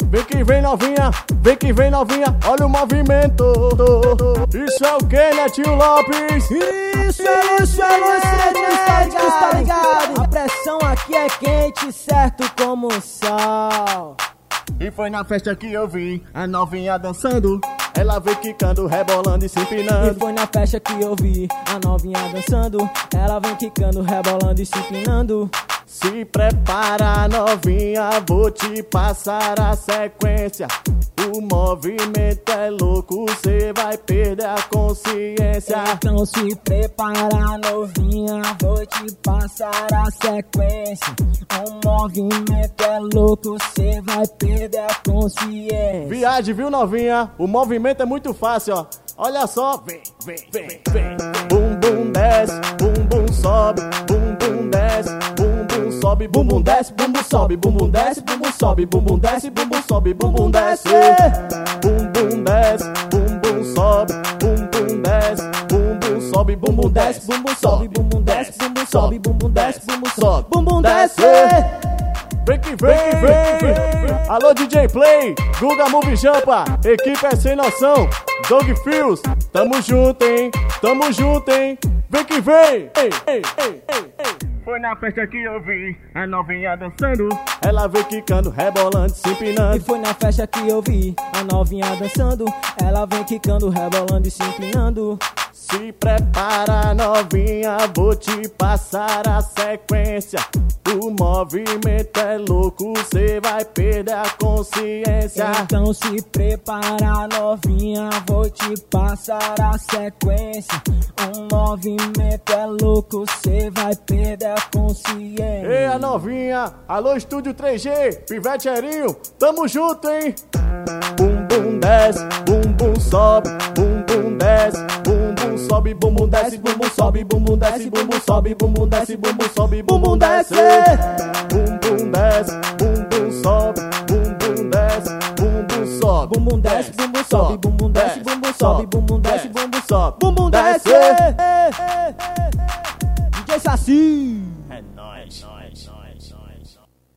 Vem que vem novinha, vem que vem novinha, olha o movimento. Isso é o que, Netinho Lopes? Isso é você, tá ligado? A pressão aqui é quente, certo como o sol. E foi na festa que eu vi a novinha dançando. Ela veio quicando, rebolando e se empinando. E foi na festa que eu vi a novinha dançando. Ela vem quicando, rebolando e se empinando. Se prepara, novinha, vou te passar a sequência. O movimento é louco, cê vai perder a consciência. Então se prepara, novinha, vou te passar a sequência. O movimento é louco, cê vai perder a consciência. Viagem, viu, novinha? O movimento é muito fácil, ó. Olha só, vem, vem, vem, vem. Bum, bum, desce, bum, bum, sobe. Bum, bum, desce, bum, bum, sobe. Bum, bum, desce, bum, bum, sobe. Bum, bum, desce, bum, bum, sobe. Bum, bum, desce, bum, bum, sobe. Bum, bum, desce. Bum, bum, desce, bum, bum, sobe. Bum, bum, desce, bum, bum, sobe. Bum, bum, desce, bum, bum, sobe. Bum, bum, desce, bum, bum, sobe. Bum, bum, desce, bum, bum, sobe. Bum, bum, desce. Vem que vem! Alô DJ Play, Guga Move Jampa, equipe é sem noção, Dog Fields, tamo junto, hein? Tamo junto, hein? Vem que vem! Ei, ei, ei, ei, ei. Foi na festa que eu vi a novinha dançando. Ela veio quicando, rebolando, se empinando. E foi na festa que eu vi a novinha dançando. Ela vem quicando, rebolando e se empinando. Se prepara, novinha, vou te passar a sequência. O movimento é louco, cê vai perder a consciência. Então se prepara, novinha, vou te passar a sequência. O movimento é louco, cê vai perder a consciência. Ei, a novinha, alô Estúdio 3G, Pivete Erinho, tamo junto, hein? Bum, bum, desce, bum, bum, sobe. Bum, bum, desce, bum, bum, sobe. Bum, bum, desce, bum, bum, sobe. Bum, bum, desce, bum, bum, sobe. Bum, bum, desce, bum, bum, sobe. Bum, bum, desce. Bum, bum, desce, bum, bum, sobe. Bum, bum, desce, bum, bum, sobe. Bum, bum, desce, bum, bum, sobe. Bum, bum, desce, bum, bum, sobe. Bum, bum, desce, bum, bum, sobe. Bum, bum, desce. DJ Saci. É nóis, nóis, nóis, nóis.